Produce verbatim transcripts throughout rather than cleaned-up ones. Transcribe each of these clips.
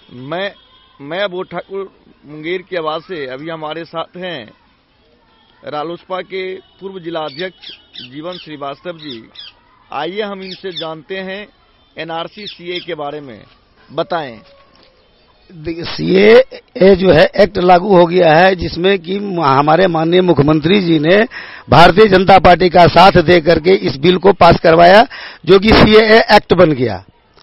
मैं मैं अबोध ठाकुर मुंगेर की आवाज से। अभी हमारे साथ हैं रालोसपा के पूर्व जिला अध्यक्ष जीवन श्रीवास्तव जी। आइए हम इनसे जानते हैं एनआरसी सीए के बारे में। बताएं। सीए जो है एक्ट लागू हो गया है, जिसमें कि हमारे माननीय मुख्यमंत्री जी ने भारतीय जनता पार्टी का साथ दे करके इस बिल को पास करवाया, जो कि सीए एक्ट बन गया।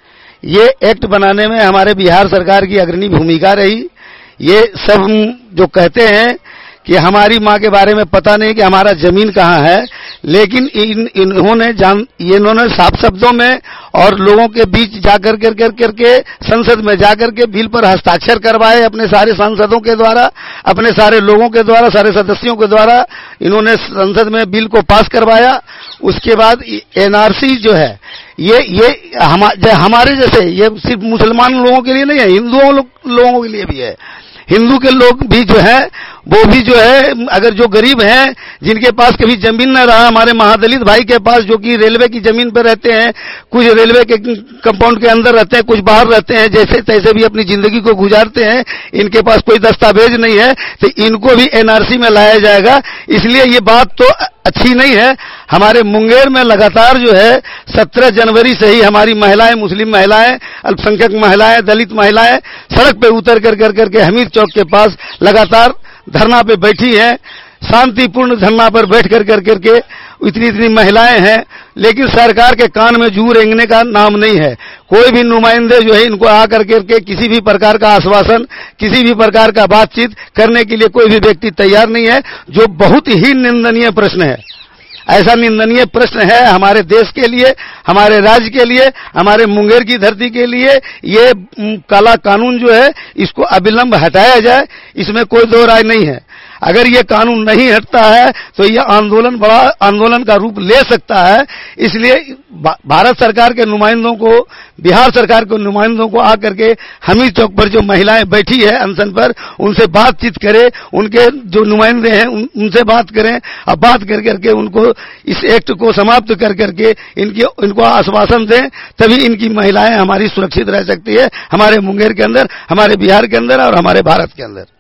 ये एक्ट बनाने में हमारे बिहार सरकार की अग्रणी भूमिका रही। ये सब जो कहते हैं कि हमारी माँ के बारे में पता नहीं कि हमारा जमीन कहाँ है, लेकिन इन इन्होंने जान इन्होंने साफ शब्दों में और लोगों के बीच जाकर कर कर करके संसद में जाकर के बिल पर हस्ताक्षर करवाए अपने सारे सांसदों के द्वारा, अपने सारे लोगों के द्वारा, सारे सदस्यों के द्वारा इन्होंने संसद में बिल को पास करवाया। उसके बाद एनआरसी जो है ये ये हम, हमारे जैसे ये सिर्फ मुसलमान लोगों के लिए नहीं है, हिंदुओं लोगों के लिए भी है। हिंदू के लोग भी जो है वो भी जो है, अगर जो गरीब हैं, जिनके पास कभी जमीन न रहा, हमारे महादलित भाई के पास जो कि रेलवे की जमीन पर रहते हैं, कुछ रेलवे के कंपाउंड के अंदर रहते हैं, कुछ बाहर रहते हैं, जैसे तैसे भी अपनी जिंदगी को गुजारते हैं, इनके पास कोई दस्तावेज नहीं है, तो इनको भी एनआरसी में लाया जाएगा। इसलिए ये बात तो अच्छी नहीं है। हमारे मुंगेर में लगातार जो है सत्रह जनवरी से ही हमारी महिलाएं, मुस्लिम महिलाएं, अल्पसंख्यक महिलाएं, दलित महिलाएं सड़क पे उतर कर कर करके हमीद चौक के पास लगातार धरना पे बैठी हैं। शांतिपूर्ण धरना पर बैठ कर कर करके इतनी इतनी महिलाएं हैं, लेकिन सरकार के कान में जू रेंगने का नाम नहीं है। कोई भी नुमाइंदे जो है इनको आकर करके किसी भी प्रकार का आश्वासन, किसी भी प्रकार का बातचीत करने के लिए कोई भी व्यक्ति तैयार नहीं है, जो बहुत ही निंदनीय प्रश्न है। ऐसा निंदनीय प्रश्न है हमारे देश के लिए, हमारे राज्य के लिए, हमारे मुंगेर की धरती के लिए। ये काला कानून जो है इसको अविलंब हटाया जाए, इसमें कोई दो राय नहीं है। अगर ये कानून नहीं हटता है तो ये आंदोलन बड़ा आंदोलन का रूप ले सकता है। इसलिए भारत सरकार के नुमाइंदों को, बिहार सरकार के नुमाइंदों को आकर के हमीद चौक पर जो महिलाएं बैठी है अनशन पर, उनसे बातचीत करें, उनके जो नुमाइंदे हैं उन, उनसे बात करें, अब बात कर करके उनको इस एक्ट को समाप्त कर करके इनकी इनको आश्वासन दें, तभी इनकी महिलाएं हमारी सुरक्षित रह सकती है, हमारे मुंगेर के अंदर, हमारे बिहार के अंदर और हमारे भारत के अंदर।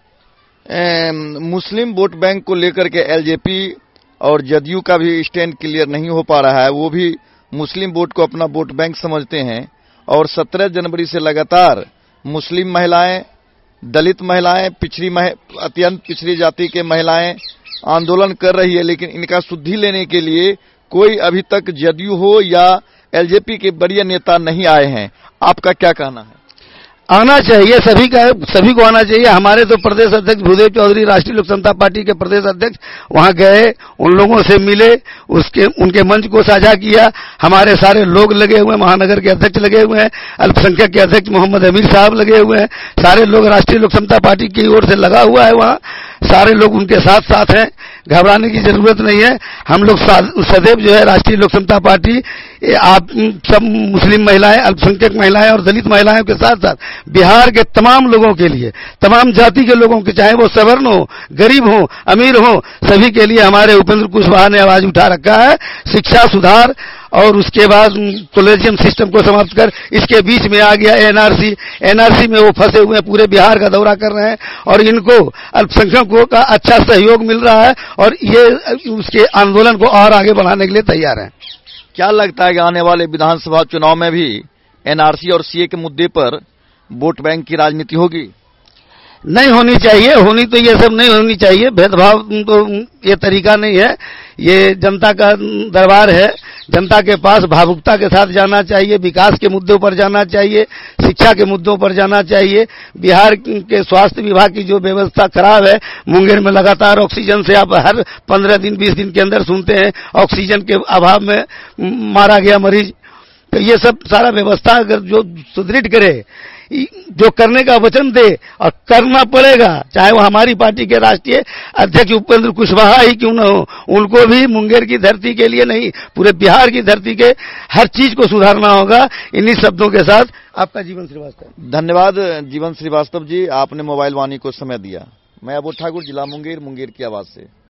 मुस्लिम वोट बैंक को लेकर के एलजेपी और जदयू का भी स्टैंड क्लियर नहीं हो पा रहा है। वो भी मुस्लिम वोट को अपना वोट बैंक समझते हैं और सत्रह जनवरी से लगातार मुस्लिम महिलाएं, दलित महिलाएं, पिछड़ी मह, अत्यंत पिछड़ी जाति के महिलाएं आंदोलन कर रही है। लेकिन इनका शुद्धि लेने के लिए कोई अभी तक जदयू हो या एलजेपी के बड़े नेता नहीं आए हैं। आपका क्या कहना है? आना चाहिए, सभी का सभी को आना चाहिए। हमारे तो प्रदेश अध्यक्ष भूदेव चौधरी, राष्ट्रीय लोक समता पार्टी के प्रदेश अध्यक्ष, वहां गए, उन लोगों से मिले, उसके उनके मंच को साझा किया। हमारे सारे लोग लगे हुए हैं, महानगर के अध्यक्ष लगे हुए हैं, अल्पसंख्यक के अध्यक्ष मोहम्मद अमीर साहब लगे हुए हैं, सारे लोग राष्ट्रीय लोक समता पार्टी की ओर से लगा हुआ है। वहां सारे लोग उनके साथ साथ हैं, घबराने की जरूरत नहीं है। हम लोग सदैव जो है राष्ट्रीय लोक समता पार्टी आप सब मुस्लिम महिलाएं, अल्पसंख्यक महिलाएं और दलित महिलाओं के साथ साथ बिहार के तमाम लोगों के लिए, तमाम जाति के लोगों के, चाहे वो सवर्ण हो, गरीब हो, अमीर हो, सभी के लिए हमारे उपेंद्र कुशवाहा ने आवाज उठा रखा है। शिक्षा सुधार और उसके बाद कॉलेजियम सिस्टम को समाप्त कर, इसके बीच में आ गया एनआरसी। एनआरसी में वो फंसे हुए पूरे बिहार का दौरा कर रहे हैं और इनको अल्पसंख्यकों का अच्छा सहयोग मिल रहा है और ये उसके आंदोलन को और आगे बढ़ाने के लिए तैयार हैं। क्या लगता है कि आने वाले विधानसभा चुनाव में भी एनआरसी और सीए के मुद्दे पर वोट बैंक की राजनीति होगी? नहीं होनी चाहिए, होनी तो ये सब नहीं होनी चाहिए। भेदभाव तो ये तरीका नहीं है। ये जनता का दरबार है, जनता के पास भावुकता के साथ जाना चाहिए, विकास के मुद्दों पर जाना चाहिए, शिक्षा के मुद्दों पर जाना चाहिए। बिहार के स्वास्थ्य विभाग की जो व्यवस्था खराब है, मुंगेर में लगातार ऑक्सीजन से आप हर पंद्रह दिन बीस दिन के अंदर सुनते हैं ऑक्सीजन के अभाव में मारा गया मरीज। तो ये सब सारा व्यवस्था अगर जो सुदृढ़ करे, जो करने का वचन दे, और करना पड़ेगा, चाहे वो हमारी पार्टी के राष्ट्रीय अध्यक्ष उपेंद्र कुशवाहा ही क्यों न हो, उनको भी मुंगेर की धरती के लिए नहीं, पूरे बिहार की धरती के हर चीज को सुधारना होगा। इन्हीं शब्दों के साथ आपका जीवन श्रीवास्तव। धन्यवाद जीवन श्रीवास्तव जी, आपने मोबाइल वाणी को समय दिया। मैं अबोध ठाकुर, जिला मुंगेर, मुंगेर की आवाज से।